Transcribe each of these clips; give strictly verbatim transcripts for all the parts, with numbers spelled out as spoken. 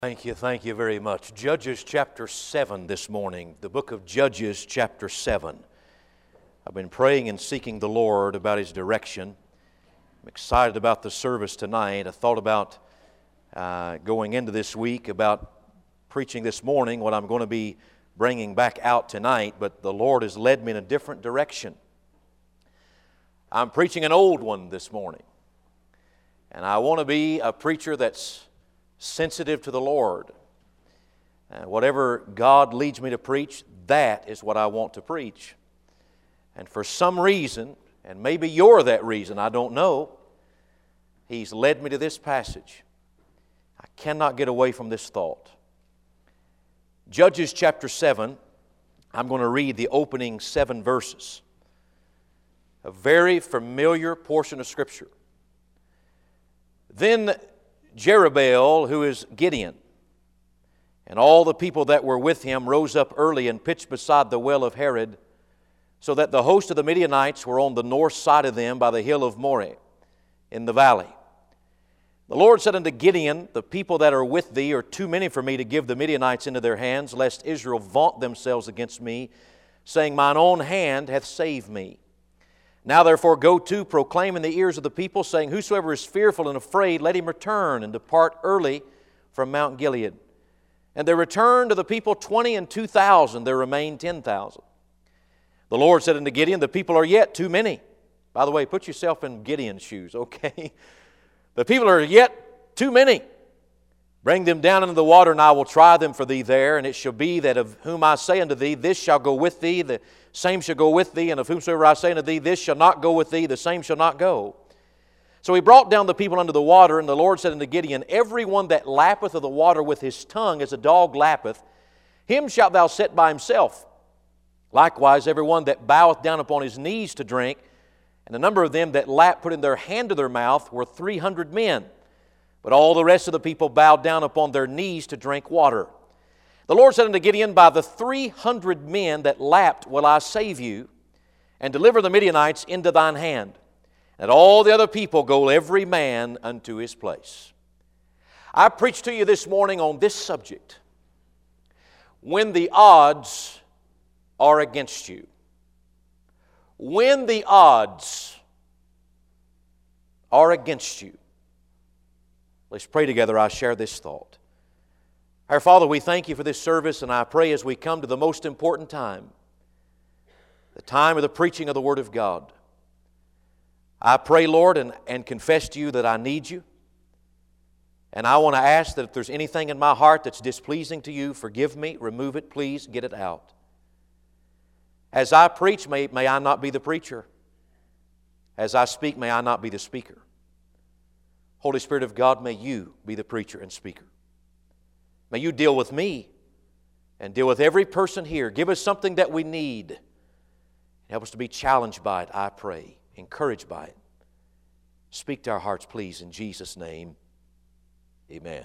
Thank you, thank you very much. Judges chapter seven this morning, the book of Judges chapter seven. I've been praying and seeking the Lord about His direction. I'm excited about the service tonight. I thought about uh, going into this week, about preaching this morning, what I'm going to be bringing back out tonight, but the Lord has led me in a different direction. I'm preaching an old one this morning, and I want to be a preacher that's sensitive to the Lord. Uh, whatever God leads me to preach, that is what I want to preach. And for some reason, and maybe you're that reason, I don't know, He's led me to this passage. I cannot get away from this thought. Judges chapter seven, I'm going to read the opening seven verses. A very familiar portion of Scripture. Then Jerubbaal, who is Gideon, and all the people that were with him rose up early and pitched beside the well of Harod, so that the host of the Midianites were on the north side of them by the hill of Moreh in the valley. The Lord said unto Gideon, the people that are with thee are too many for me to give the Midianites into their hands, lest Israel vaunt themselves against me, saying, Mine own hand hath saved me. Now therefore go to, proclaim in the ears of the people, saying, Whosoever is fearful and afraid, let him return and depart early from Mount Gilead. And there returned to the people twenty and two thousand, there remained ten thousand. The Lord said unto Gideon, The people are yet too many. By the way, put yourself in Gideon's shoes, okay? The people are yet too many. Bring them down into the water, and I will try them for thee there. And it shall be that of whom I say unto thee, This shall go with thee, the same shall go with thee, and of whomsoever I say unto thee, This shall not go with thee, the same shall not go. So he brought down the people unto the water, and the Lord said unto Gideon, Every one that lappeth of the water with his tongue as a dog lappeth, him shalt thou set by himself. Likewise, every one that boweth down upon his knees to drink, and the number of them that lapped put in their hand to their mouth were three hundred men. But all the rest of the people bowed down upon their knees to drink water. The Lord said unto Gideon, By the three hundred men that lapped will I save you, and deliver the Midianites into thine hand. And all the other people go every man unto his place. I preach to you this morning on this subject. When the odds are against you. When the odds are against you. Let's pray together. I share this thought. Our Father, we thank you for this service, and I pray as we come to the most important time, the time of the preaching of the Word of God. I pray, Lord, and, and confess to you that I need you. And I want to ask that if there's anything in my heart that's displeasing to you, forgive me, remove it, please, get it out. As I preach, may, may I not be the preacher. As I speak, may I not be the speaker. Holy Spirit of God, may you be the preacher and speaker. May you deal with me and deal with every person here. Give us something that we need. Help us to be challenged by it, I pray. Encouraged by it. Speak to our hearts, please, in Jesus' name. Amen.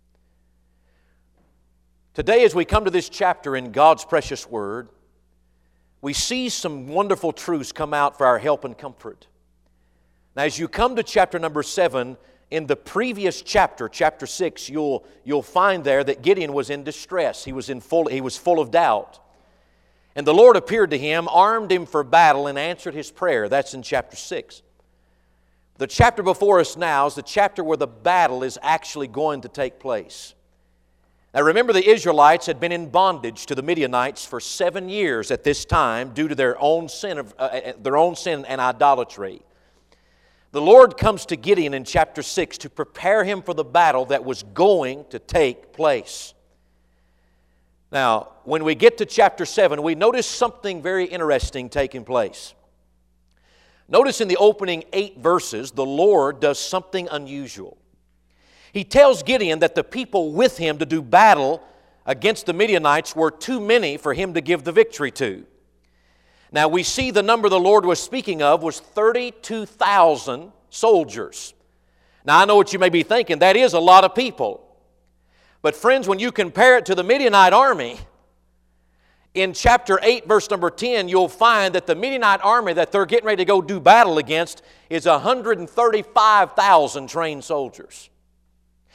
Today, as we come to this chapter in God's precious Word, we see some wonderful truths come out for our help and comfort. Now, as you come to chapter number seven, in the previous chapter, chapter six, you'll, you'll find there that Gideon was in distress. He was, in full, he was full of doubt. And the Lord appeared to him, armed him for battle, and answered his prayer. That's in chapter six. The chapter before us now is the chapter where the battle is actually going to take place. Now remember, the Israelites had been in bondage to the Midianites for seven years at this time due to their own sin, of, uh, their own sin and idolatry. The Lord comes to Gideon in chapter six to prepare him for the battle that was going to take place. Now, when we get to chapter seven, we notice something very interesting taking place. Notice in the opening eight verses, the Lord does something unusual. He tells Gideon that the people with him to do battle against the Midianites were too many for him to give the victory to. Now we see the number the Lord was speaking of was thirty-two thousand soldiers. Now I know what you may be thinking, that is a lot of people. But friends, when you compare it to the Midianite army, in chapter eight, verse number ten, you'll find that the Midianite army that they're getting ready to go do battle against is one hundred thirty-five thousand trained soldiers.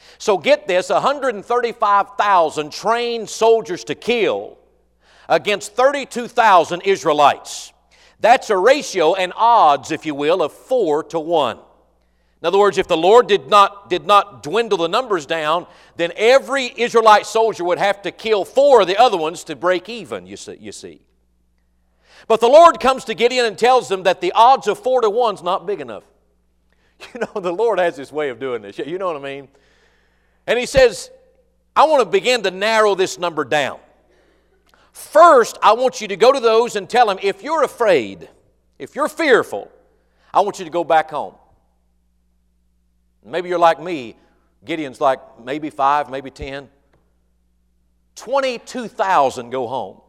So get this, one hundred thirty-five thousand trained soldiers to kill against thirty-two thousand Israelites. That's a ratio and odds, if you will, of four to one. In other words, if the Lord did not, did not dwindle the numbers down, then every Israelite soldier would have to kill four of the other ones to break even, you see. You see. But the Lord comes to Gideon and tells him that the odds of four to one is not big enough. You know, the Lord has this way of doing this. You know what I mean? And He says, I want to begin to narrow this number down. First, I want you to go to those and tell them, if you're afraid, if you're fearful, I want you to go back home. Maybe you're like me. Gideon's like maybe five, maybe ten. twenty-two thousand go home.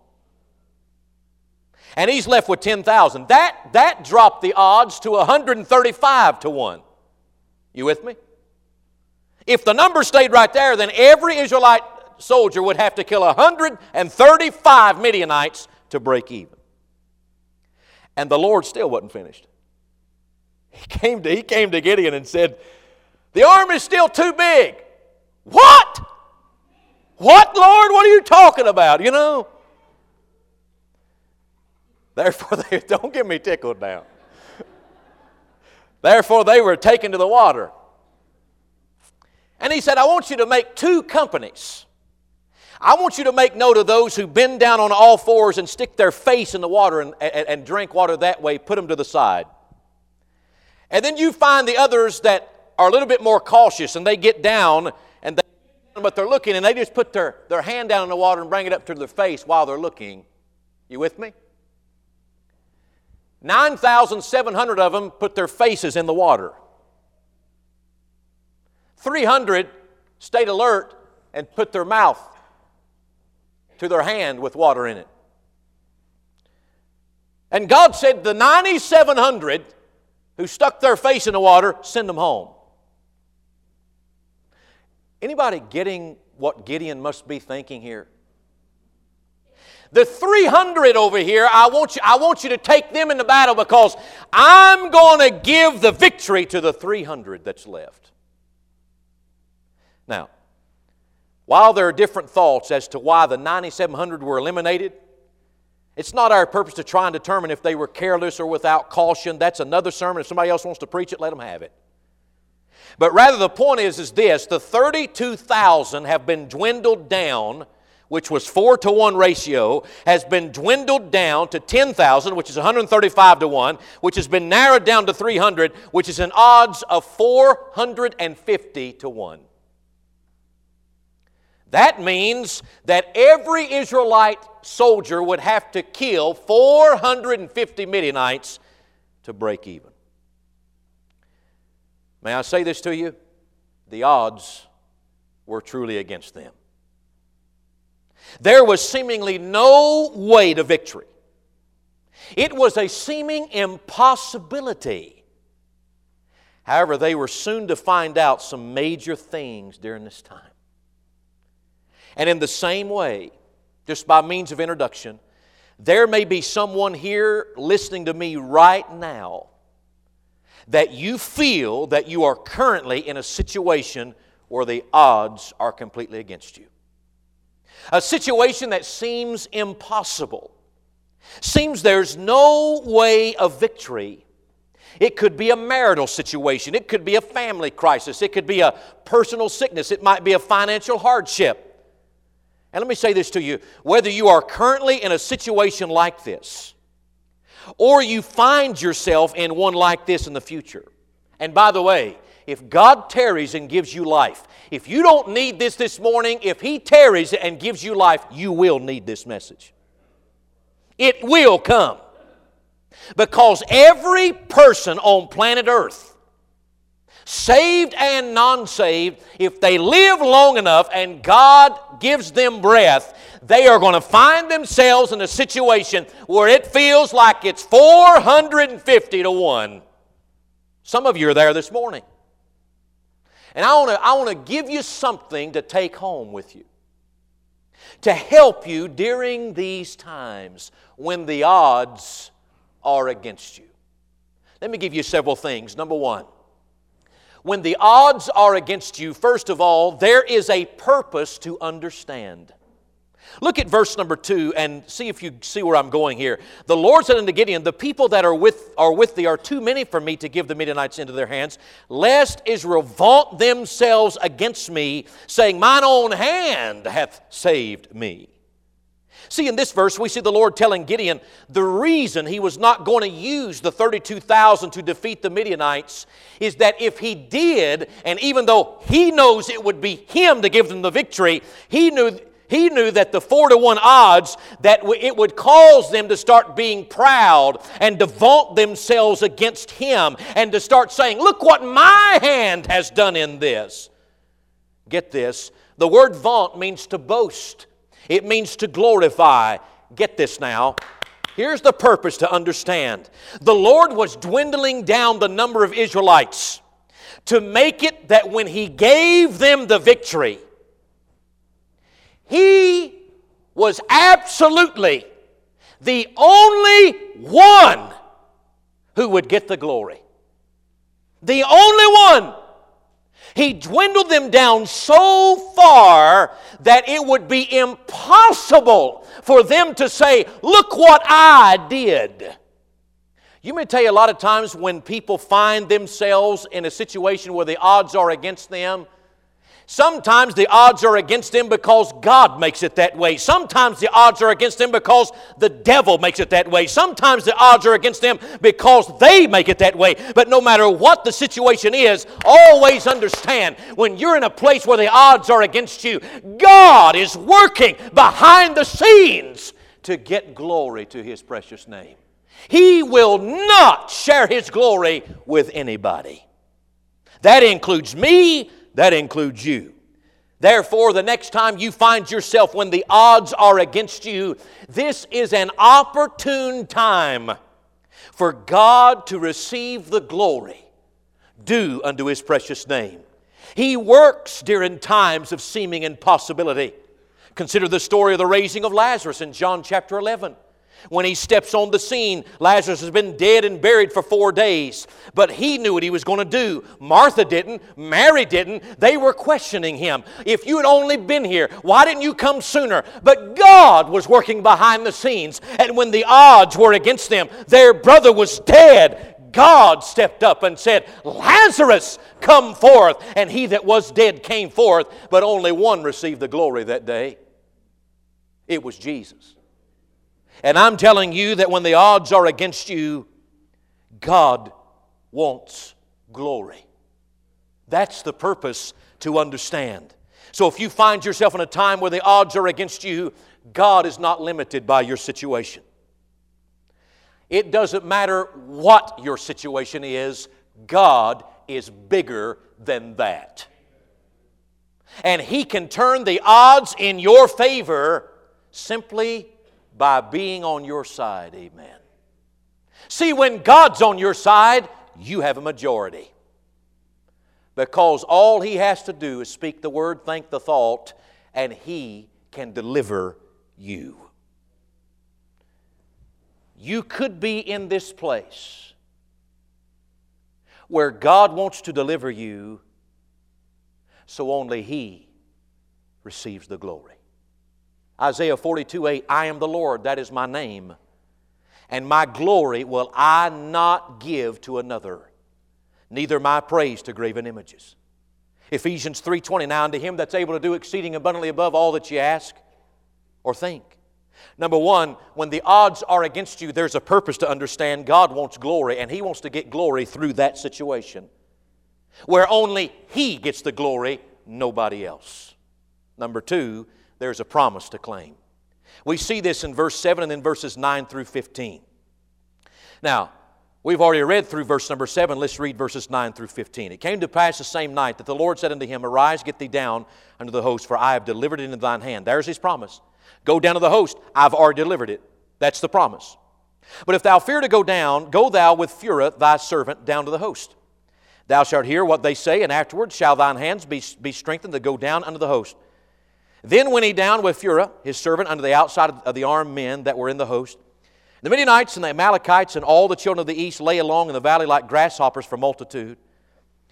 And he's left with ten thousand. That, that dropped the odds to one hundred thirty-five to one. You with me? If the number stayed right there, then every Israelite soldier would have to kill one hundred thirty-five Midianites to break even. And the Lord still wasn't finished. He came to, he came to Gideon and said, the army is still too big. What? What, Lord? What are you talking about? You know? Therefore, they, don't get me tickled now. Therefore, they were taken to the water. And He said, I want you to make two companies. I want you to make note of those who bend down on all fours and stick their face in the water and, and, and drink water that way. Put them to the side. And then you find the others that are a little bit more cautious, and they get down, and they, but they're looking, and they just put their, their hand down in the water and bring it up to their face while they're looking. You with me? nine thousand seven hundred of them put their faces in the water. three hundred stayed alert and put their mouth to their hand with water in it. And God said, the nine thousand seven hundred who stuck their face in the water, send them home. Anybody getting what Gideon must be thinking here? The three hundred over here, I want you, I want you to take them into battle because I'm going to give the victory to the three hundred that's left. Now, while there are different thoughts as to why the nine thousand seven hundred were eliminated, it's not our purpose to try and determine if they were careless or without caution. That's another sermon. If somebody else wants to preach it, let them have it. But rather the point is, is this, the thirty-two thousand have been dwindled down, which was four to one ratio, has been dwindled down to ten thousand, which is one hundred thirty-five to one, which has been narrowed down to three hundred, which is an odds of four hundred fifty to one. That means that every Israelite soldier would have to kill four hundred fifty Midianites to break even. May I say this to you? The odds were truly against them. There was seemingly no way to victory. It was a seeming impossibility. However, they were soon to find out some major things during this time. And in the same way, just by means of introduction, there may be someone here listening to me right now that you feel that you are currently in a situation where the odds are completely against you. A situation that seems impossible. Seems there's no way of victory. It could be a marital situation. It could be a family crisis. It could be a personal sickness. It might be a financial hardship. And let me say this to you. Whether you are currently in a situation like this, or you find yourself in one like this in the future. And by the way, if God tarries and gives you life, if you don't need this this morning, if He tarries and gives you life, you will need this message. It will come. Because every person on planet Earth, saved and non-saved, if they live long enough and God gives them breath, they are going to find themselves in a situation where it feels like it's four hundred fifty to one. Some of you are there this morning. And I want to I want to give you something to take home with you, to help you during these times when the odds are against you. Let me give you several things. Number one, When the odds are against you, first of all, there is a purpose to understand. Look at verse number two and see if you see where I'm going here. The Lord said unto Gideon, the people that are with, are with thee are too many for me to give the Midianites into their hands, lest Israel vaunt themselves against me, saying, mine own hand hath saved me. See, in this verse, we see the Lord telling Gideon the reason he was not going to use the thirty-two thousand to defeat the Midianites is that if he did, and even though he knows it would be him to give them the victory, he knew He knew that the four to one odds, that it would cause them to start being proud and to vaunt themselves against him and to start saying, look what my hand has done in this. Get this, the word vaunt means to boast. It means to glorify. Get this now. Here's the purpose to understand. The Lord was dwindling down the number of Israelites to make it that when He gave them the victory, He was absolutely the only one who would get the glory. The only one. He dwindled them down so far that it would be impossible for them to say, look what I did. You may tell you a lot of times when people find themselves in a situation where the odds are against them, sometimes the odds are against them because God makes it that way. Sometimes the odds are against them because the devil makes it that way. Sometimes the odds are against them because they make it that way. But no matter what the situation is, always understand when you're in a place where the odds are against you, God is working behind the scenes to get glory to His precious name. He will not share His glory with anybody. That includes me. That includes you. Therefore, the next time you find yourself when the odds are against you, this is an opportune time for God to receive the glory due unto His precious name. He works during times of seeming impossibility. Consider the story of the raising of Lazarus in John chapter eleven. When He steps on the scene, Lazarus has been dead and buried for four days. But he knew what he was going to do. Martha didn't. Mary didn't. They were questioning Him. If you had only been here, why didn't you come sooner? But God was working behind the scenes. And when the odds were against them, their brother was dead. God stepped up and said, Lazarus, come forth. And he that was dead came forth. But only one received the glory that day. It was Jesus. And I'm telling you that when the odds are against you, God wants glory. That's the purpose to understand. So if you find yourself in a time where the odds are against you, God is not limited by your situation. It doesn't matter what your situation is, God is bigger than that. And He can turn the odds in your favor simply by being on your side. Amen. See, when God's on your side, you have a majority. Because all He has to do is speak the word, think the thought, and He can deliver you. You could be in this place where God wants to deliver you, so only He receives the glory. Isaiah forty-two eight, I am the Lord, that is my name, and my glory will I not give to another, neither my praise to graven images. Ephesians three twenty, now unto Him that's able to do exceeding abundantly above all that you ask or think. Number one, when the odds are against you, there's a purpose to understand. God wants glory, and He wants to get glory through that situation, where only He gets the glory, nobody else. Number two, there's a promise to claim. We see this in verse seven and then verses nine through fifteen. Now, we've already read through verse number seven. Let's read verses nine through fifteen. It came to pass the same night that the Lord said unto him, Arise, get thee down unto the host, for I have delivered it into thine hand. There's His promise. Go down to the host. I've already delivered it. That's the promise. But if thou fear to go down, go thou with Phurah thy servant down to the host. Thou shalt hear what they say, and afterward shall thine hands be, be strengthened to go down unto the host. Then went he down with Phurah, his servant, unto the outside of the armed men that were in the host. The Midianites and the Amalekites and all the children of the east lay along in the valley like grasshoppers for multitude.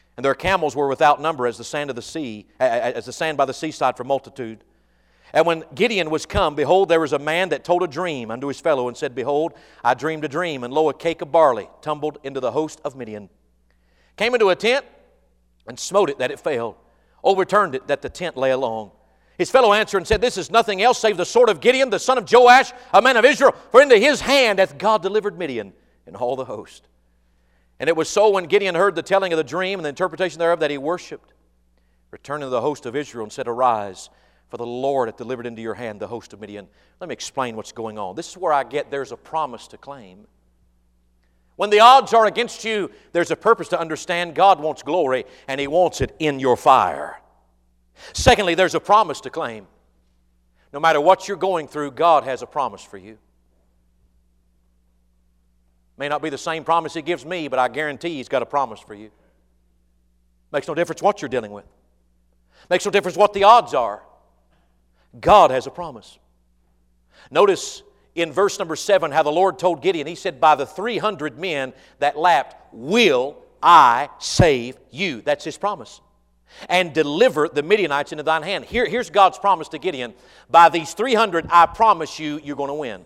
and their camels were without number as the sand of the sea, as the sand by the seaside for multitude. And when Gideon was come, behold, there was a man that told a dream unto his fellow, and said, Behold, I dreamed a dream, and lo, a cake of barley tumbled into the host of Midian. Came into a tent, and smote it that it fell, overturned it that the tent lay along. His fellow answered and said, This is nothing else save the sword of Gideon, the son of Joash, a man of Israel, for into his hand hath God delivered Midian and all the host. And it was so when Gideon heard the telling of the dream and the interpretation thereof that he worshipped, returned to the host of Israel and said, Arise, for the Lord hath delivered into your hand the host of Midian. Let me explain what's going on. This is where I get there's a promise to claim. When the odds are against you, there's a purpose to understand. God wants glory, and He wants it in your fire. Secondly, there's a promise to claim. No matter what you're going through, God has a promise for you. May not be the same promise He gives me, but I guarantee He's got a promise for you. Makes no difference what you're dealing with. Makes no difference what the odds are. God has a promise. Notice in verse number seven how the Lord told Gideon, He said, By the three hundred men that lapped, will I save you. That's His promise. And deliver the Midianites into thine hand. Here, here's God's promise to Gideon. By these three hundred, I promise you, you're going to win.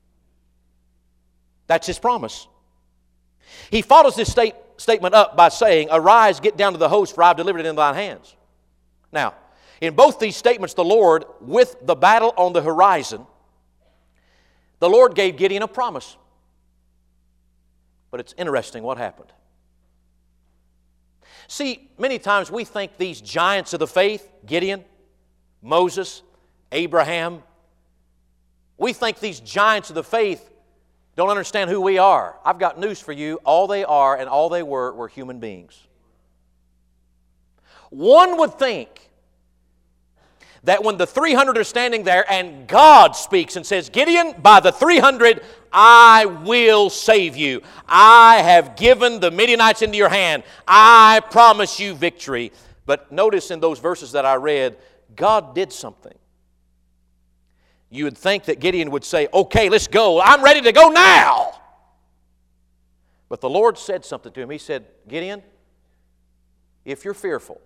That's His promise. He follows this state, statement up by saying, Arise, get down to the host, for I have delivered it into thine hands. Now, in both these statements, the Lord, with the battle on the horizon, the Lord gave Gideon a promise. But it's interesting what happened. See, many times we think these giants of the faith, Gideon, Moses, Abraham, we think these giants of the faith don't understand who we are. I've got news for you. All they are and all they were were human beings. One would think that when the three hundred are standing there and God speaks and says, Gideon, by the three hundred, I will save you. I have given the Midianites into your hand. I promise you victory. But notice in those verses that I read, God did something. You would think that Gideon would say, okay, let's go. I'm ready to go now. But the Lord said something to him. He said, Gideon, if you're fearful,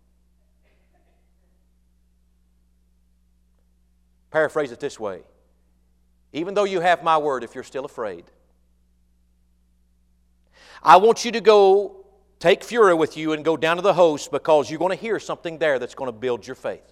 paraphrase it this way. Even though you have my word, if you're still afraid, I want you to go take Phurah with you and go down to the host, because you're going to hear something there that's going to build your faith.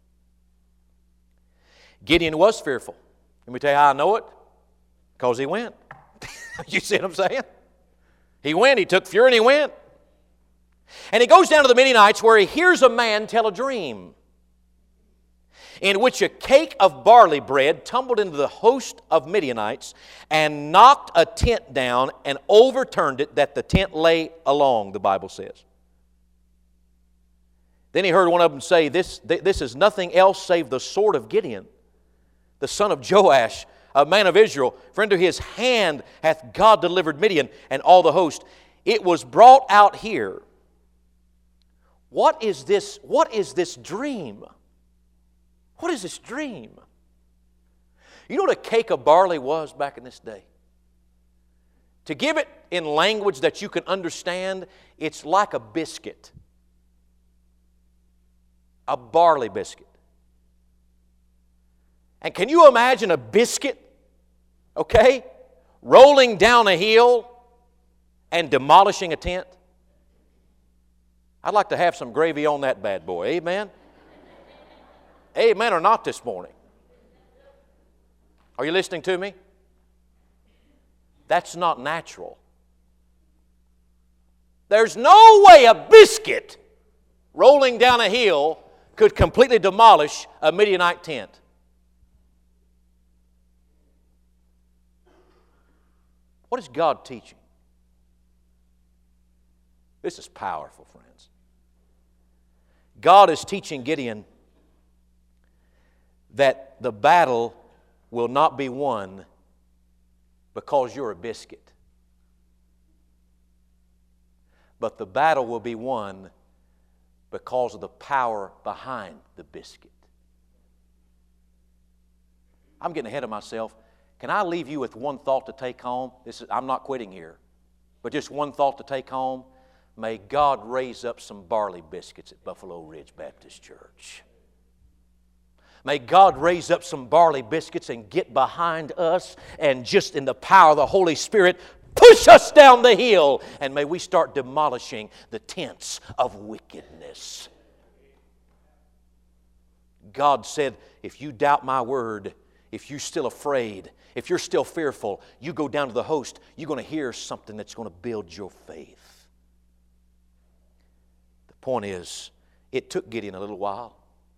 Gideon was fearful. Let me tell you how I know it. Because he went. You see what I'm saying? He went. He took Phurah and he went. And he goes down to the Midianites, where he hears a man tell a dream in which a cake of barley bread tumbled into the host of Midianites and knocked a tent down and overturned it, that the tent lay along, the Bible says. Then he heard one of them say, this, this is nothing else save the sword of Gideon, the son of Joash, a man of Israel. For into his hand hath God delivered Midian and all the host. It was brought out here. What is this, what is this dream? What is this dream? You know what a cake of barley was back in this day? To give it in language that you can understand, it's like a biscuit. A barley biscuit. And can you imagine a biscuit, okay, rolling down a hill and demolishing a tent? I'd like to have some gravy on that bad boy, amen? Amen or not this morning? Are you listening to me? That's not natural. There's no way a biscuit rolling down a hill could completely demolish a Midianite tent. What is God teaching? This is powerful, friends. God is teaching Gideon that the battle will not be won because you're a biscuit, but the battle will be won because of the power behind the biscuit. I'm getting ahead of myself. Can I leave you with one thought to take home? This is, I'm not quitting here, but just one thought to take home. May God raise up some barley biscuits at Buffalo Ridge Baptist Church. May God raise up some barley biscuits and get behind us and just in the power of the Holy Spirit, push us down the hill. And may we start demolishing the tents of wickedness. God said, if you doubt my word, if you're still afraid, if you're still fearful, you go down to the host, you're going to hear something that's going to build your faith. The point is, it took Gideon a little while.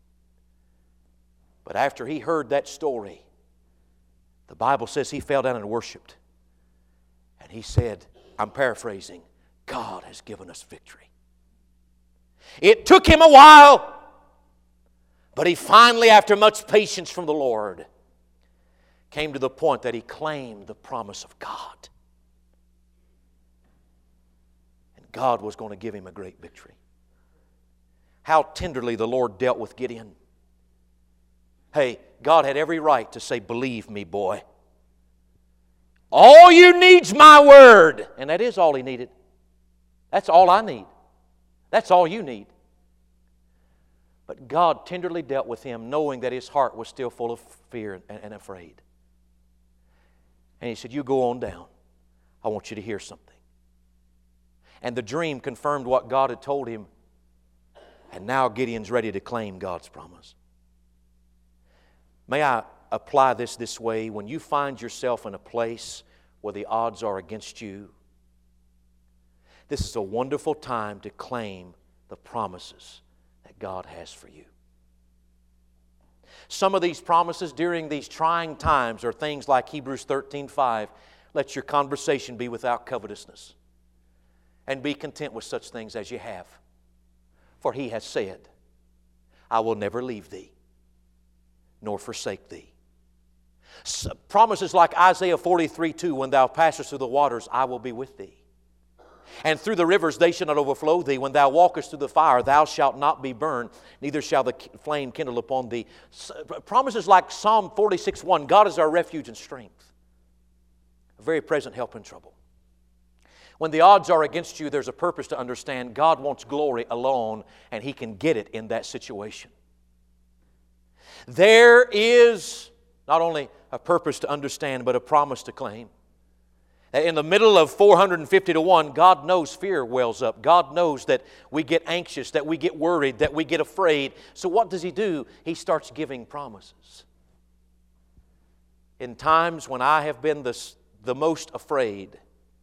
But after he heard that story, the Bible says he fell down and worshiped. And he said, I'm paraphrasing, God has given us victory. It took him a while, but he finally, after much patience from the Lord, came to the point that he claimed the promise of God. And God was going to give him a great victory. How tenderly the Lord dealt with Gideon. Hey, God had every right to say, believe me, boy. All you need's my word. And that is all he needed. That's all I need. That's all you need. But God tenderly dealt with him, knowing that his heart was still full of fear and, and afraid. And he said, you go on down. I want you to hear something. And the dream confirmed what God had told him. And now Gideon's ready to claim God's promise. May I apply this this way? When you find yourself in a place where the odds are against you, this is a wonderful time to claim the promises that God has for you. Some of these promises during these trying times are things like Hebrews thirteen five. Let your conversation be without covetousness, and be content with such things as you have. For He has said, I will never leave thee, nor forsake thee. So, promises like Isaiah forty-three two, when thou passest through the waters, I will be with thee. And through the rivers they shall not overflow thee. When thou walkest through the fire, thou shalt not be burned, neither shall the flame kindle upon thee. Promises like Psalm forty-six one, God is our refuge and strength, a very present help in trouble. When the odds are against you, there's a purpose to understand. God wants glory alone, and He can get it in that situation. There is not only a purpose to understand, but a promise to claim. In the middle of four hundred fifty to one, God knows fear wells up. God knows that we get anxious, that we get worried, that we get afraid. So what does He do? He starts giving promises. In times when I have been the, the most afraid,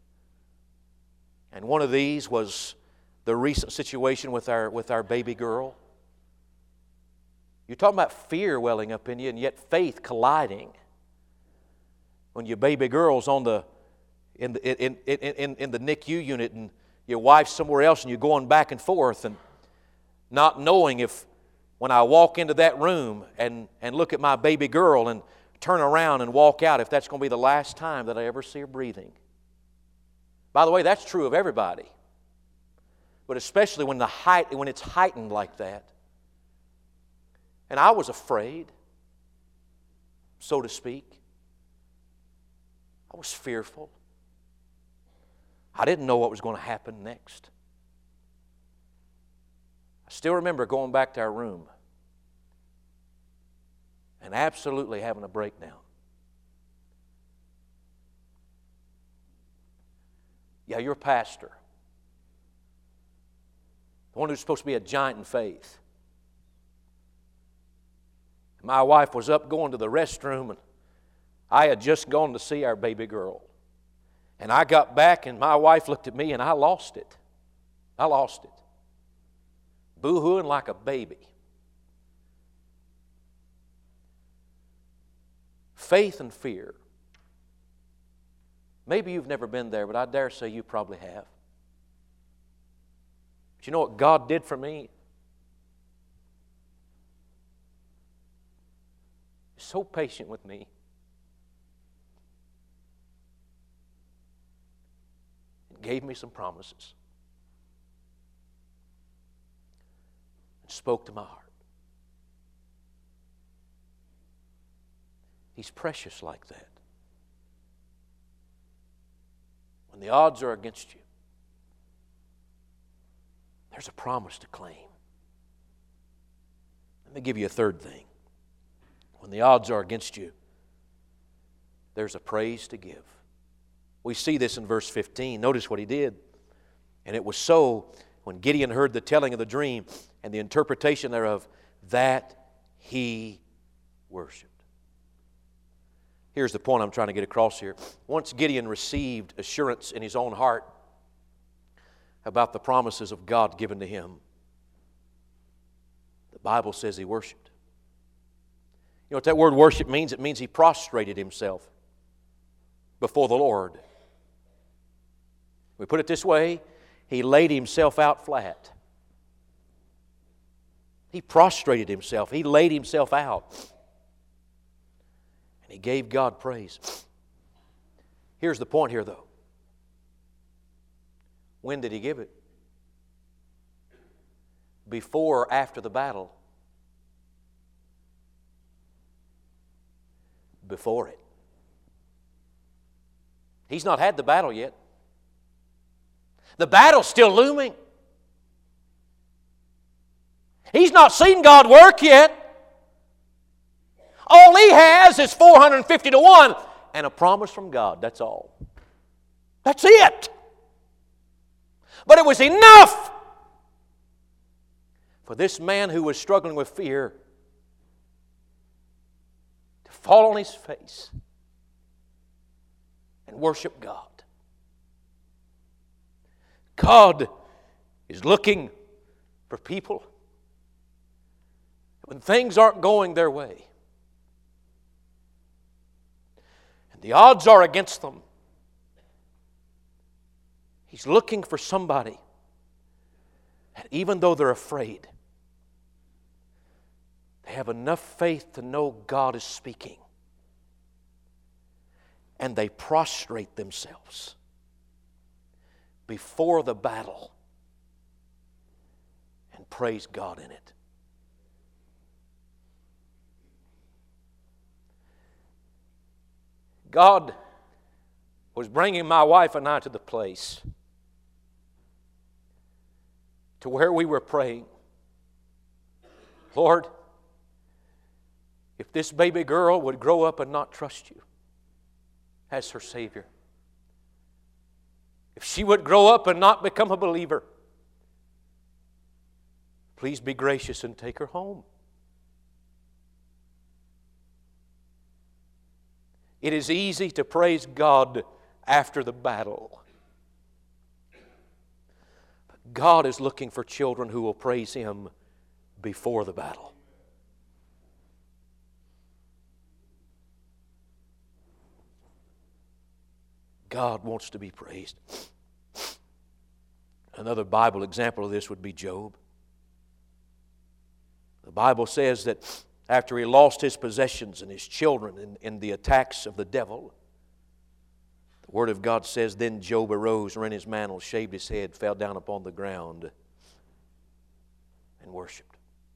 and one of these was the recent situation with our, with our baby girl. You're talking about fear welling up in you, and yet faith colliding. When your baby girl's on the In the, in, in, in, in the N I C U unit and your wife's somewhere else and you're going back and forth and not knowing if when I walk into that room and, and look at my baby girl and turn around and walk out, if that's going to be the last time that I ever see her breathing. By the way, that's true of everybody. But especially when, the height, when it's heightened like that. And I was afraid, so to speak. I was fearful. I didn't know what was going to happen next. I still remember going back to our room and absolutely having a breakdown. Yeah, your pastor, the one who's supposed to be a giant in faith. My wife was up going to the restroom, and I had just gone to see our baby girl. And I got back, and my wife looked at me, and I lost it. I lost it. Boo-hooing like a baby. Faith and fear. Maybe you've never been there, but I dare say you probably have. But you know what God did for me? He's so patient with me. Gave me some promises. And spoke to my heart. He's precious like that. When the odds are against you, There's a promise to claim. Let me give you a third thing. When the odds are against you, there's a praise to give. We see this in verse fifteen. Notice what he did. And it was so, when Gideon heard the telling of the dream and the interpretation thereof, that he worshiped. Here's the point I'm trying to get across here. Once Gideon received assurance in his own heart about the promises of God given to him, the Bible says he worshiped. You know what that word worship means? It means he prostrated himself before the Lord. We put it this way, he laid himself out flat. He prostrated himself. He laid himself out. And he gave God praise. Here's the point here, though. When did he give it? Before or after the battle? Before it. He's not had the battle yet. The battle's still looming. He's not seen God work yet. All he has is four hundred fifty to one and a promise from God. That's all. That's it. But it was enough for this man who was struggling with fear to fall on his face and worship God. God is looking for people when things aren't going their way and the odds are against them. He's looking for somebody that even though they're afraid, they have enough faith to know God is speaking. And they prostrate themselves before the battle and praise God in it. God was bringing my wife and I to the place to where we were praying, Lord, if this baby girl would grow up and not trust you as her Savior, if she would grow up and not become a believer, please be gracious and take her home. It is easy to praise God after the battle. But God is looking for children who will praise Him before the battle. God wants to be praised. Another Bible example of this would be Job. The Bible says that after he lost his possessions and his children in, in the attacks of the devil, the Word of God says, then Job arose, rent his mantle, shaved his head, fell down upon the ground, and worshipped,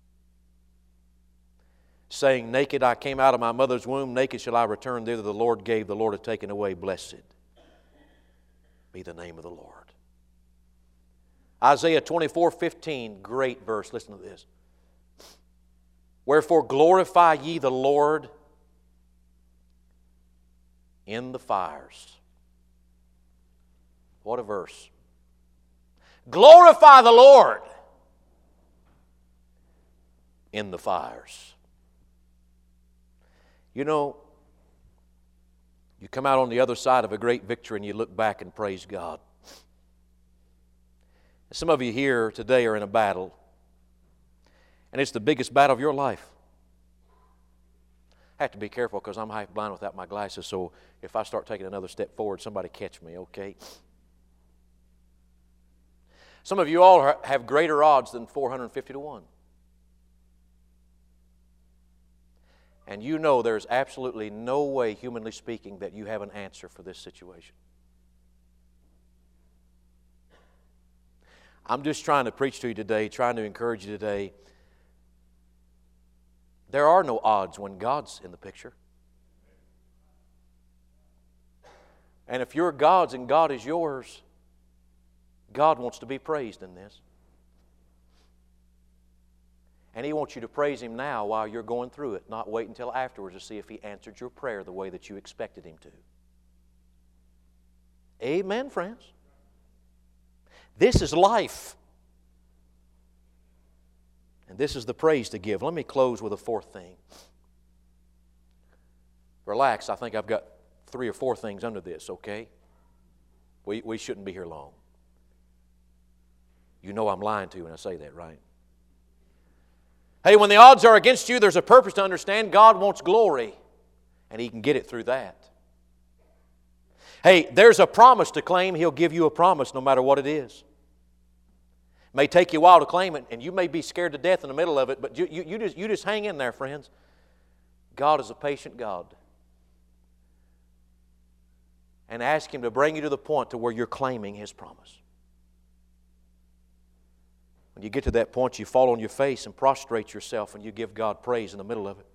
saying, naked I came out of my mother's womb, naked shall I return thither. The Lord gave, the Lord hath taken away. Blessed be the name of the Lord. Isaiah twenty-four fifteen, great verse. Listen to this. Wherefore glorify ye the Lord in the fires. What a verse. Glorify the Lord in the fires. You know, you come out on the other side of a great victory and you look back and praise God. Some of you here today are in a battle, and it's the biggest battle of your life. I have to be careful because I'm half blind without my glasses, so if I start taking another step forward, somebody catch me, okay? Some of you all are, have greater odds than four hundred fifty to one. And you know there's absolutely no way, humanly speaking, that you have an answer for this situation. I'm just trying to preach to you today, trying to encourage you today. There are no odds when God's in the picture. And if you're God's and God is yours, God wants to be praised in this. And He wants you to praise Him now while you're going through it, not wait until afterwards to see if He answered your prayer the way that you expected Him to. Amen, friends? This is life. And this is the praise to give. Let me close with a fourth thing. Relax, I think I've got three or four things under this, okay? We, we shouldn't be here long. You know I'm lying to you when I say that, right? Hey, when the odds are against you, there's a purpose to understand. God wants glory, and He can get it through that. Hey, there's a promise to claim. He'll give you a promise no matter what it is. It may take you a while to claim it, and you may be scared to death in the middle of it, but you, you, you, just, you just hang in there, friends. God is a patient God. And ask Him to bring you to the point to where you're claiming His promise. When you get to that point, you fall on your face and prostrate yourself and you give God praise in the middle of it.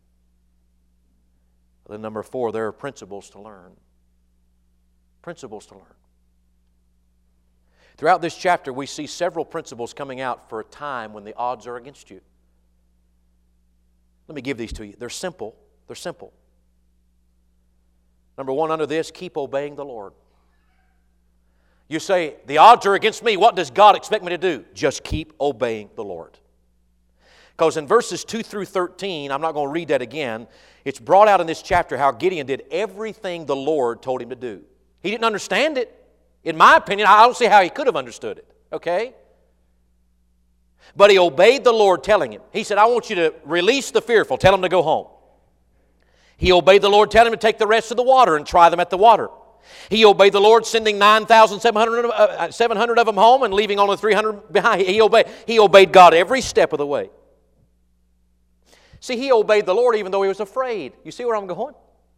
Then number four, there are principles to learn. Principles to learn. Throughout this chapter, we see several principles coming out for a time when the odds are against you. Let me give these to you. They're simple. They're simple. Number one, under this, keep obeying the Lord. You say, the odds are against me. What does God expect me to do? Just keep obeying the Lord. Because in verses two through thirteen, I'm not going to read that again, it's brought out in this chapter how Gideon did everything the Lord told him to do. He didn't understand it. In my opinion, I don't see how he could have understood it. Okay? But he obeyed the Lord telling him. He said, I want you to release the fearful. Tell them to go home. He obeyed the Lord telling him to take the rest of the water and try them at the water. He obeyed the Lord, sending nine thousand seven hundred of them home and leaving only three hundred behind. He obeyed, he obeyed God every step of the way. See, he obeyed the Lord even though he was afraid. You see where I'm going?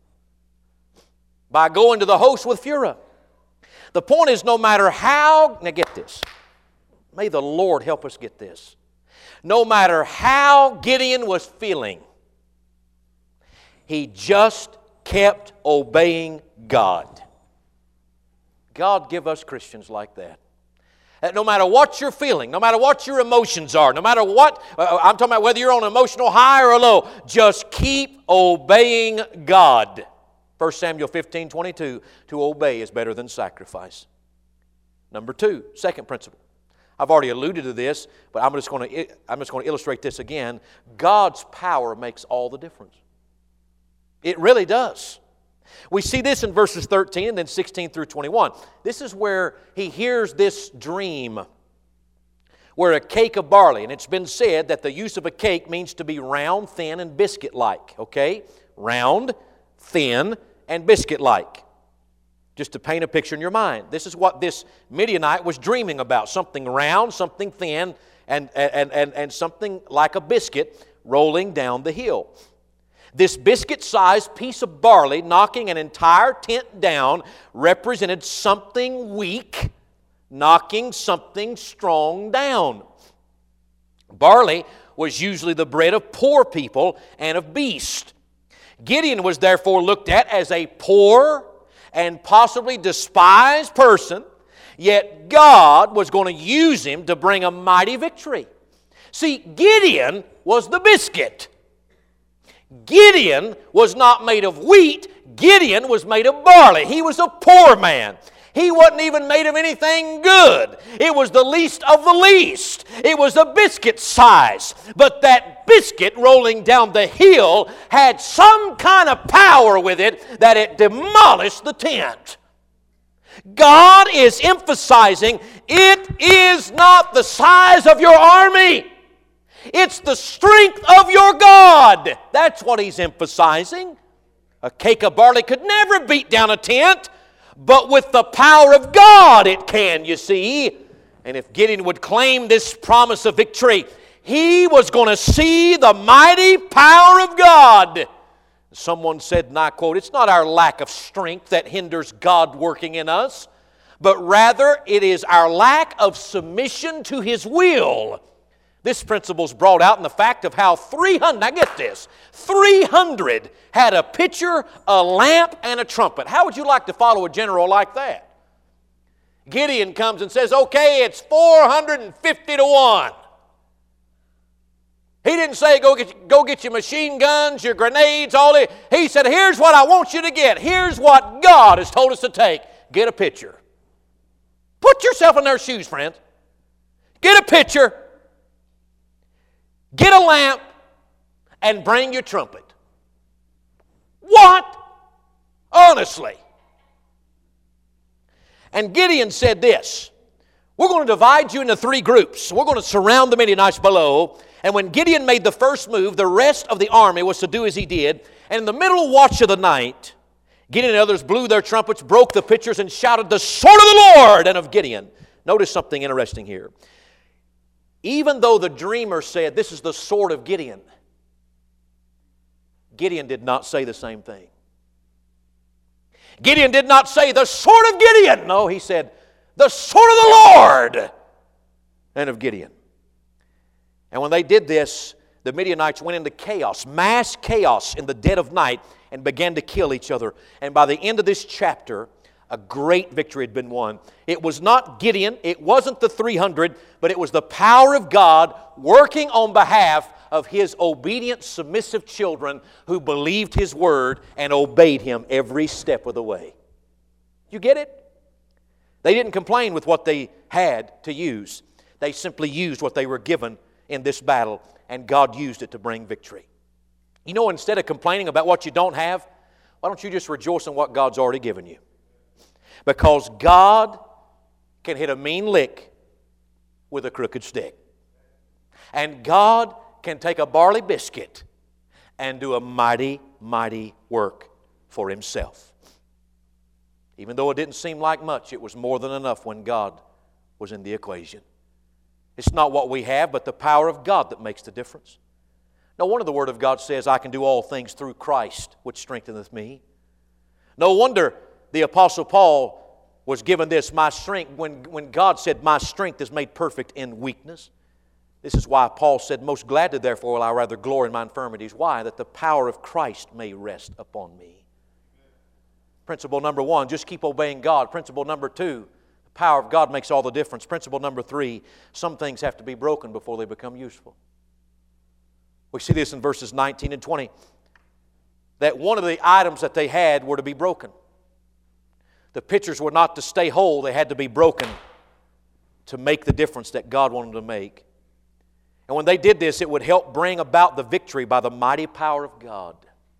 By going to the host with Phurah. The point is, no matter how, now get this. May the Lord help us get this. No matter how Gideon was feeling, he just kept obeying God. God give us Christians like that. That no matter what you're feeling, no matter what your emotions are, no matter what, uh, I'm talking about whether you're on an emotional high or a low, just keep obeying God. First Samuel fifteen twenty-two, to obey is better than sacrifice. Number two, second principle. I've already alluded to this, but I'm just going to, I'm just going to illustrate this again. God's power makes all the difference. It really does. We see this in verses thirteen and then sixteen through twenty-one. This is where he hears this dream, where a cake of barley, and it's been said that the use of a cake means to be round, thin, and biscuit-like. Okay? Round, thin, and biscuit-like. Just to paint a picture in your mind. This is what this Midianite was dreaming about. Something round, something thin, and, and, and, and something like a biscuit rolling down the hill. This biscuit-sized piece of barley knocking an entire tent down represented something weak knocking something strong down. Barley was usually the bread of poor people and of beasts. Gideon was therefore looked at as a poor and possibly despised person, yet God was going to use him to bring a mighty victory. See, Gideon was the biscuit. Gideon was not made of wheat. Gideon was made of barley. He was a poor man. He wasn't even made of anything good. It was the least of the least. It was a biscuit size. But that biscuit rolling down the hill had some kind of power with it that it demolished the tent. God is emphasizing it is not the size of your army. It's the strength of your God. That's what he's emphasizing. A cake of barley could never beat down a tent, but with the power of God it can, you see. And if Gideon would claim this promise of victory, he was going to see the mighty power of God. Someone said, and I quote, it's not our lack of strength that hinders God working in us, but rather it is our lack of submission to His will. This principle is brought out in the fact of how three hundred, now get this, three hundred had a pitcher, a lamp, and a trumpet. How would you like to follow a general like that? Gideon comes and says, okay, it's four hundred fifty to one. He didn't say, go get, go get your machine guns, your grenades, all that. He said, here's what I want you to get. Here's what God has told us to take. Get a pitcher. Put yourself in their shoes, friends. Get a pitcher. Get a lamp. And bring your trumpet. What? Honestly. And Gideon said this, we're going to divide you into three groups. We're going to surround the Midianites below. And when Gideon made the first move, the rest of the army was to do as he did. And in the middle watch of the night, Gideon and others blew their trumpets, broke the pitchers, and shouted, the sword of the Lord and of Gideon. Notice something interesting here. Even though the dreamer said, this is the sword of Gideon, Gideon did not say the same thing. Gideon did not say, the sword of Gideon. No, he said, the sword of the Lord and of Gideon. And when they did this, the Midianites went into chaos, mass chaos in the dead of night, and began to kill each other. And by the end of this chapter, a great victory had been won. It was not Gideon, it wasn't the three hundred, but it was the power of God working on behalf of His obedient, submissive children who believed His word and obeyed Him every step of the way. You get it? They didn't complain with what they had to use. They simply used what they were given in this battle, and God used it to bring victory. You know, instead of complaining about what you don't have, why don't you just rejoice in what God's already given you? Because God can hit a mean lick with a crooked stick. And God can take a barley biscuit and do a mighty, mighty work for Himself. Even though it didn't seem like much, it was more than enough when God was in the equation. It's not what we have, but the power of God that makes the difference. No wonder the Word of God says, I can do all things through Christ, which strengtheneth me. No wonder the Apostle Paul was given this, my strength, when, when God said, my strength is made perfect in weakness. This is why Paul said, most gladly therefore will I rather glory in my infirmities. Why? That the power of Christ may rest upon me. Principle number one, just keep obeying God. Principle number two, the power of God makes all the difference. Principle number three, some things have to be broken before they become useful. We see this in verses nineteen and twenty. That one of the items that they had were to be broken. The pitchers were not to stay whole, they had to be broken to make the difference that God wanted them to make. And when they did this, it would help bring about the victory by the mighty power of God.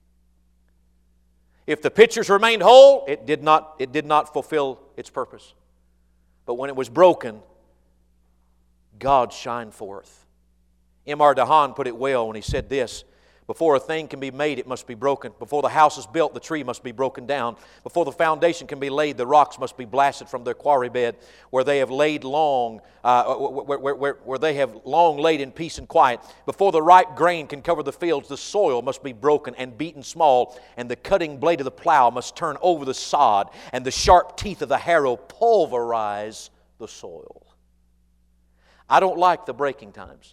If the pitchers remained whole, it did not, it did not fulfill its purpose. But when it was broken, God shined forth. M R DeHaan put it well when he said this, before a thing can be made, it must be broken. Before the house is built, the tree must be broken down. Before the foundation can be laid, the rocks must be blasted from their quarry bed, where they have laid long, uh, where, where, where, where they have long laid in peace and quiet. Before the ripe grain can cover the fields, the soil must be broken and beaten small, and the cutting blade of the plow must turn over the sod, and the sharp teeth of the harrow pulverize the soil. I don't like the breaking times,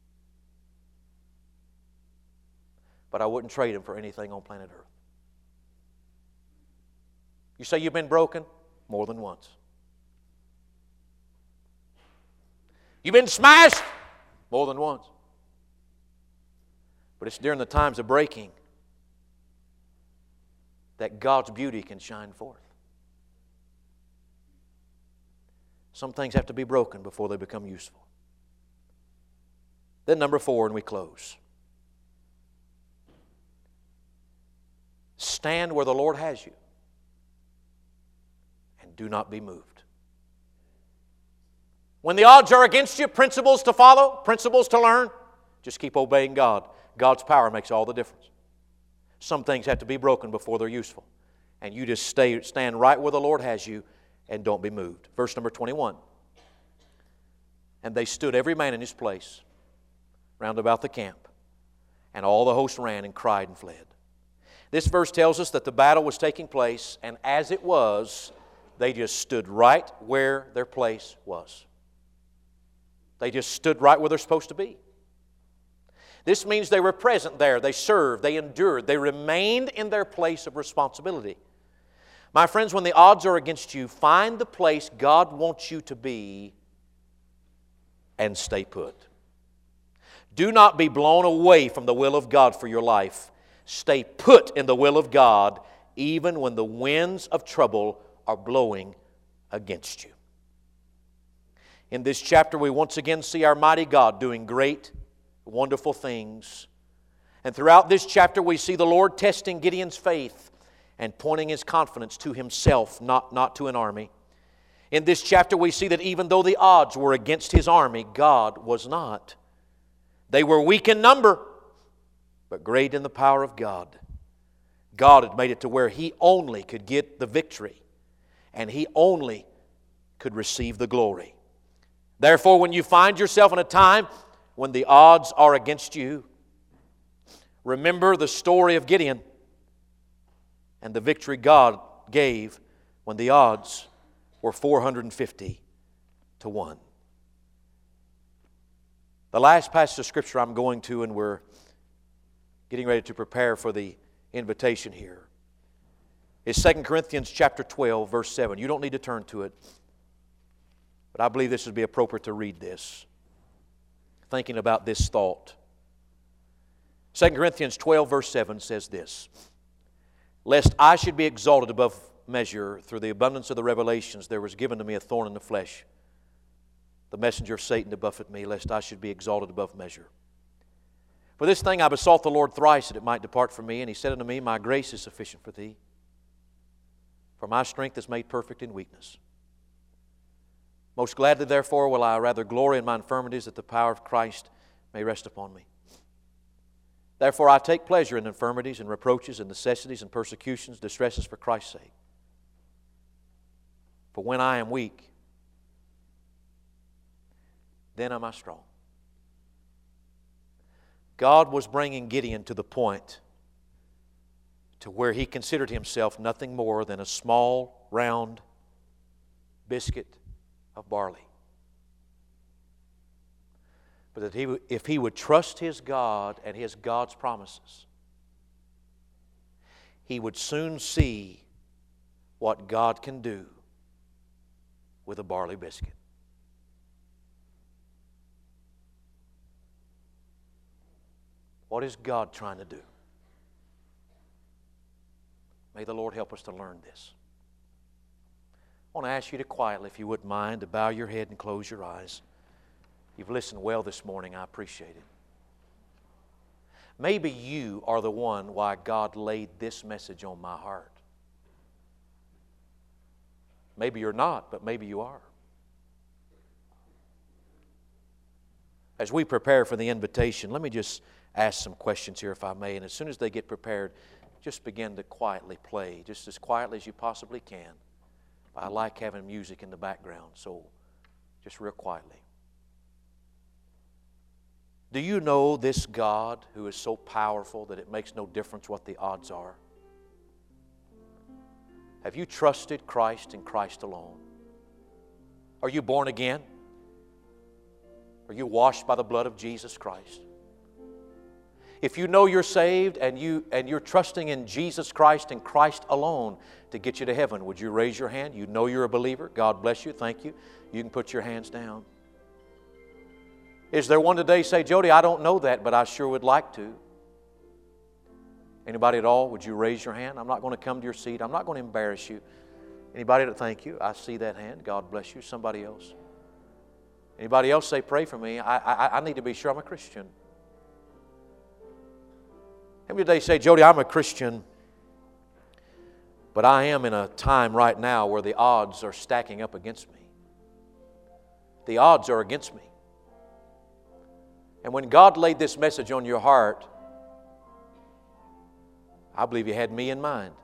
but I wouldn't trade them for anything on planet Earth. You say you've been broken? More than once. You've been smashed? More than once. But it's during the times of breaking that God's beauty can shine forth. Some things have to be broken before they become useful. Then number four, and we close. Stand where the Lord has you and do not be moved. When the odds are against you, principles to follow, principles to learn, just keep obeying God. God's power makes all the difference. Some things have to be broken before they're useful. And you just stay, stand right where the Lord has you and don't be moved. Verse number twenty-one. And they stood every man in his place round about the camp, and all the host ran and cried and fled. This verse tells us that the battle was taking place, and as it was, they just stood right where their place was. They just stood right where they're supposed to be. This means they were present there, they served, they endured, they remained in their place of responsibility. My friends, when the odds are against you, find the place God wants you to be and stay put. Do not be blown away from the will of God for your life. Stay put in the will of God even when the winds of trouble are blowing against you. In this chapter, we once again see our mighty God doing great, wonderful things. And throughout this chapter, we see the Lord testing Gideon's faith and pointing his confidence to himself, not, not to an army. In this chapter, we see that even though the odds were against his army, God was not. They were weak in number, but great in the power of God. God had made it to where He only could get the victory, and He only could receive the glory. Therefore, when you find yourself in a time when the odds are against you, remember the story of Gideon and the victory God gave when the odds were four hundred fifty to one. The last passage of Scripture I'm going to, and we're getting ready to prepare for the invitation here, is Second Corinthians chapter twelve, verse seven. You don't need to turn to it, but I believe this would be appropriate to read this, thinking about this thought. Second Corinthians twelve, verse seven says this: "Lest I should be exalted above measure through the abundance of the revelations, there was given to me a thorn in the flesh, the messenger of Satan to buffet me, lest I should be exalted above measure. For this thing I besought the Lord thrice, that it might depart from me. And He said unto me, My grace is sufficient for thee, for my strength is made perfect in weakness. Most gladly, therefore, will I rather glory in my infirmities, that the power of Christ may rest upon me. Therefore I take pleasure in infirmities and reproaches and necessities and persecutions, distresses for Christ's sake. For when I am weak, then am I strong." God was bringing Gideon to the point to where he considered himself nothing more than a small, round biscuit of barley. But that he, if he would trust his God and his God's promises, he would soon see what God can do with a barley biscuit. What is God trying to do? May the Lord help us to learn this. I want to ask you to quietly, if you wouldn't mind, to bow your head and close your eyes. You've listened well this morning. I appreciate it. Maybe you are the one why God laid this message on my heart. Maybe you're not, but maybe you are. As we prepare for the invitation, let me just ask some questions here, if I may. And as soon as they get prepared, just begin to quietly play, just as quietly as you possibly can. I like having music in the background, so just real quietly. Do you know this God who is so powerful that it makes no difference what the odds are? Have you trusted Christ and Christ alone? Are you born again? Are you washed by the blood of Jesus Christ? If you know you're saved and, you, and you're trusting in Jesus Christ and Christ alone to get you to heaven, would you raise your hand? You know you're a believer. God bless you. Thank you. You can put your hands down. Is there one today say, Jody, I don't know that, but I sure would like to? Anybody at all? Would you raise your hand? I'm not going to come to your seat. I'm not going to embarrass you. Anybody that thank you? I see that hand. God bless you. Somebody else? Anybody else say, pray for me? I, I, I need to be sure I'm a Christian. How many today say, Jody, I'm a Christian, but I am in a time right now where the odds are stacking up against me. The odds are against me. And when God laid this message on your heart, I believe He had me in mind.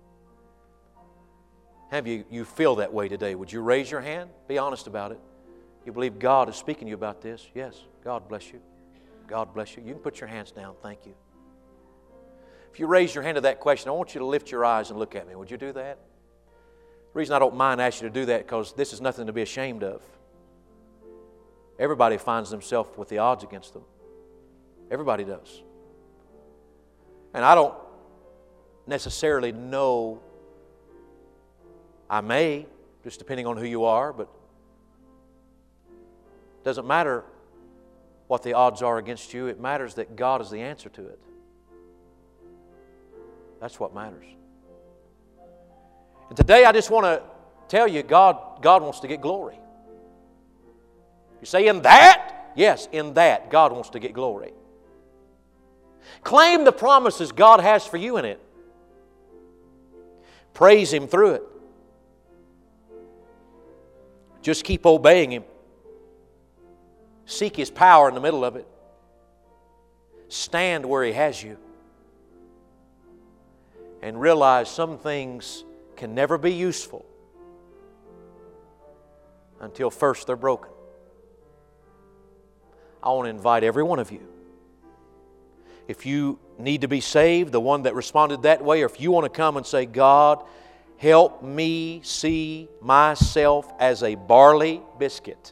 Have you, you feel that way today? Would you raise your hand? Be honest about it. You believe God is speaking to you about this? Yes. God bless you. God bless you. You can put your hands down. Thank you. If you raise your hand to that question, I want you to lift your eyes and look at me. Would you do that? The reason I don't mind asking you to do that is because this is nothing to be ashamed of. Everybody finds themselves with the odds against them. Everybody does. And I don't necessarily know, I may, just depending on who you are, but it doesn't matter what the odds are against you. It matters that God is the answer to it. That's what matters. And today I just want to tell you, God, God wants to get glory. You say, in that? Yes, in that, God wants to get glory. Claim the promises God has for you in it. Praise Him through it. Just keep obeying Him. Seek His power in the middle of it. Stand where He has you. And realize some things can never be useful until first they're broken. I want to invite every one of you. If you need to be saved, the one that responded that way, or if you want to come and say, God, help me see myself as a barley biscuit,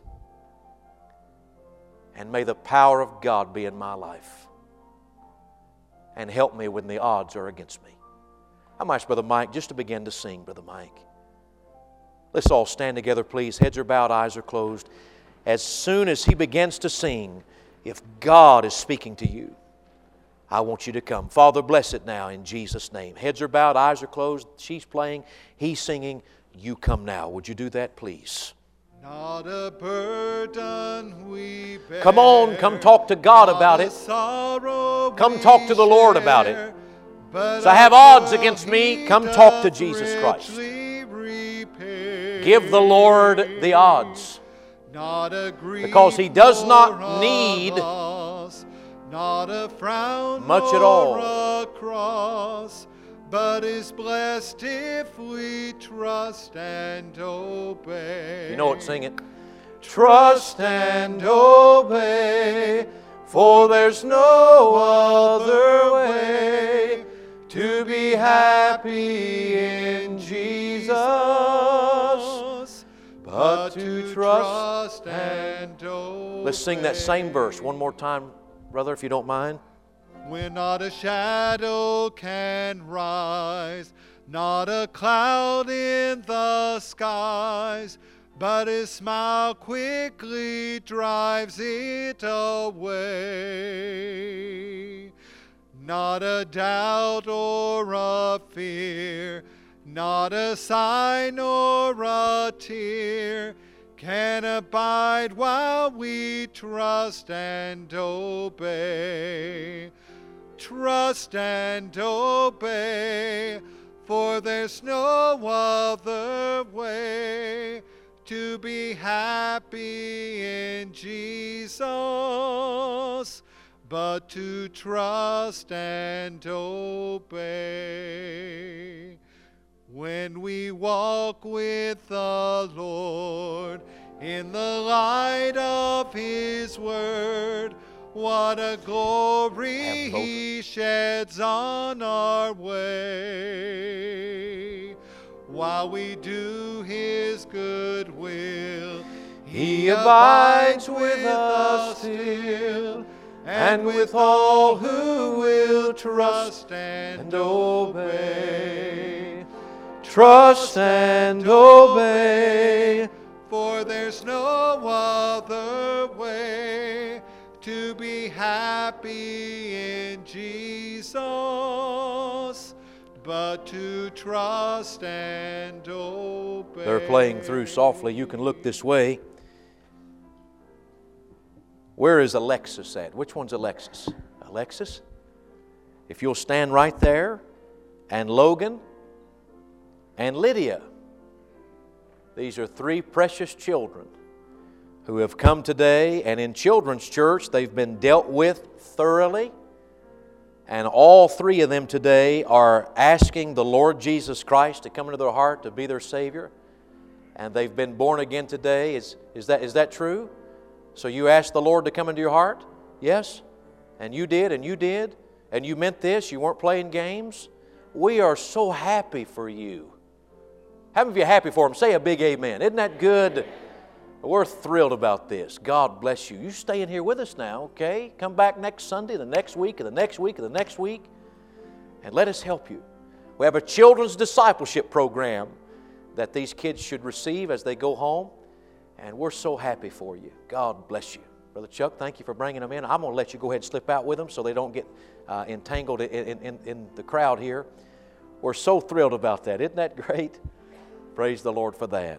and may the power of God be in my life, and help me when the odds are against me. I'm asked Brother Mike just to begin to sing, Brother Mike. Let's all stand together, please. Heads are bowed, eyes are closed. As soon as he begins to sing, if God is speaking to you, I want you to come. Father, bless it now in Jesus' name. Heads are bowed, eyes are closed. She's playing, he's singing. You come now. Would you do that, please? Not a burden we bear. Come on, come talk to God about it. Come talk to the Lord about it. So I have odds against me. Come talk to Jesus Christ. Give the Lord the odds. Because He does not need not a frown much at all. A cross, but is blessed if we trust and obey. You know it, sing it. Trust and obey, for there's no other way to be happy in Jesus, but to trust and obey. Let's sing that same verse one more time, brother, if you don't mind. When not a shadow can rise, not a cloud in the skies, but His smile quickly drives it away. Not a doubt or a fear, not a sigh nor a tear can abide while we trust and obey. Trust and obey, for there's no other way to be happy in Jesus, but to trust and obey. When we walk with the Lord in the light of His Word, what a glory He sheds on our way. While we do His good will, He abides with us still, and with all who will trust and obey. Trust and obey, for there's no other way to be happy in Jesus, but to trust and obey. They're playing through softly. You can look this way. Where is Alexis at? Which one's Alexis? Alexis? If you'll stand right there, and Logan, and Lydia. These are three precious children who have come today, and in Children's Church they've been dealt with thoroughly, and all three of them today are asking the Lord Jesus Christ to come into their heart to be their Savior, and they've been born again today. Is, is, that, is that true? So you asked the Lord to come into your heart? Yes? And you did, and you did, and you meant this, you weren't playing games? We are so happy for you. How many of you are happy for them? Say a big amen. Isn't that good? We're thrilled about this. God bless you. You stay in here with us now, okay? Come back next Sunday, the next week, and the next week, and the next week, and let us help you. We have a children's discipleship program that these kids should receive as they go home, and we're so happy for you. God bless you. Brother Chuck, thank you for bringing them in. I'm going to let you go ahead and slip out with them so they don't get uh, entangled in, in, in the crowd here. We're so thrilled about that. Isn't that great? Praise the Lord for that.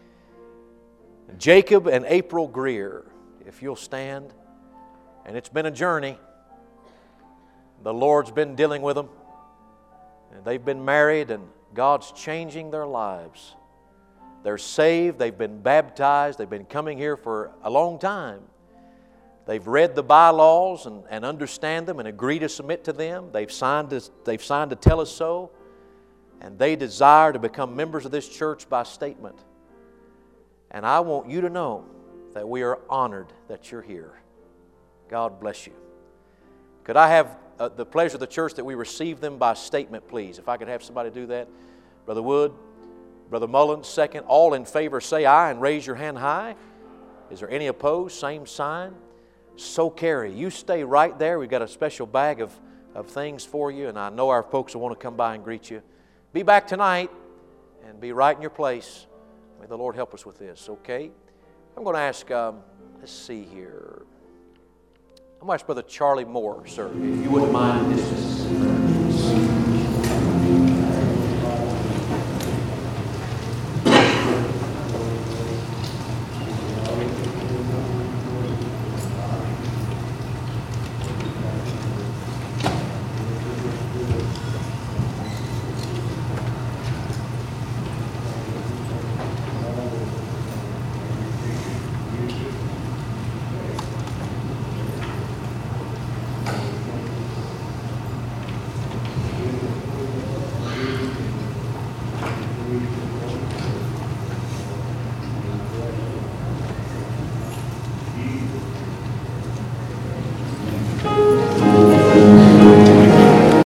Jacob and April Greer, if you'll stand. And it's been a journey. The Lord's been dealing with them. And they've been married, and God's changing their lives. They're saved. They've been baptized. They've been coming here for a long time. They've read the bylaws and, and understand them and agree to submit to them. They've signed to, they've signed to tell us so. And they desire to become members of this church by statement. And I want you to know that we are honored that you're here. God bless you. Could I have uh, the pleasure of the church that we receive them by statement, please? If I could have somebody do that. Brother Wood, Brother Mullins, second. All in favor say aye and raise your hand high. Is there any opposed? Same sign. So carry. You stay right there. We've got a special bag of, of things for you, and I know our folks will want to come by and greet you. Be back tonight and be right in your place. May the Lord help us with this, okay? I'm going to ask, um, let's see here. I'm going to ask Brother Charlie Moore, sir, if you wouldn't mind. This